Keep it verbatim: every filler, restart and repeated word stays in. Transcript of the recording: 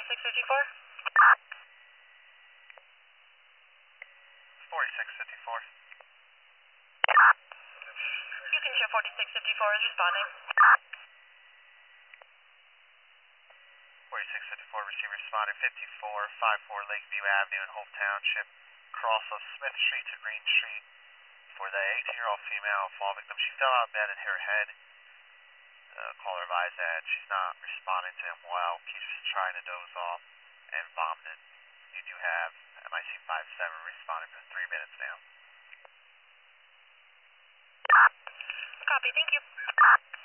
forty-six fifty-four? forty-six fifty-four. You can show forty-six fifty-four is responding. forty-six fifty-four, receiver responding fifty-four fifty-four Lakeview Avenue in Hope Township, cross of Smith Street to Green Street for the eighteen-year-old female fall victim. She fell out of bed and hit her head. Uh, caller advised that she's not responding to him well. She's just trying to doze off and vomited. You do have M I C five seven responding for three minutes now. Copy, thank you.